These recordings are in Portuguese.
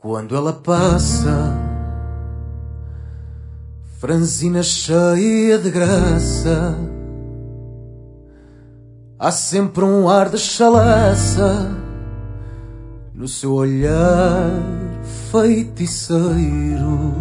Quando ela passa, franzina cheia de graça, há sempre um ar de chalaça no seu olhar feiticeiro.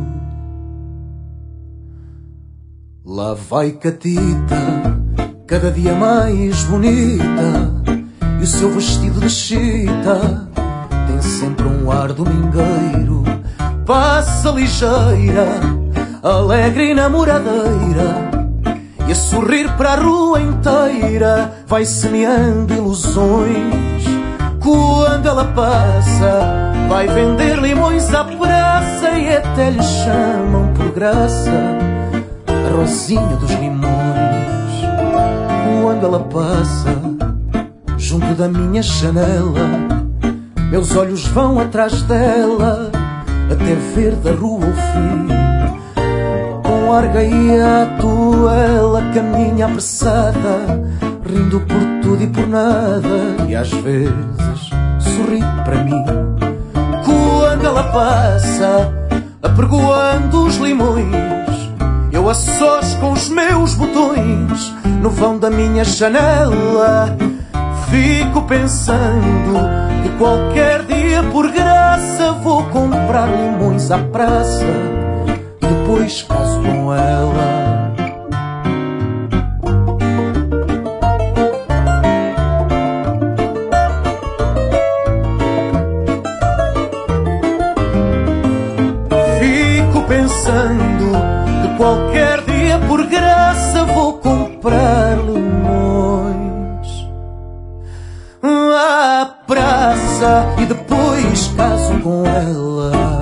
Lá vai Catita, cada dia mais bonita, e o seu vestido de chita tem sempre um ar domingueiro. Passa ligeira, alegre e namoradeira, e a sorrir para a rua inteira vai semeando ilusões. Quando ela passa, vai vender limões à praça, e até lhe chamam por graça a Rosinha dos Limões. Quando ela passa junto da minha janela, meus olhos vão atrás dela até ver da rua o fim. Com ar gaiato ela caminha apressada, rindo por tudo e por nada, e às vezes sorri para mim. Quando ela passa apregoando os limões, eu a sós com os meus botões no vão da minha janela fico pensando que qualquer dia por graça vou comprar limões à praça e depois caso com ela. Fico pensando que qualquer dia por graça vou comprar limões à praça e depois caso com ela.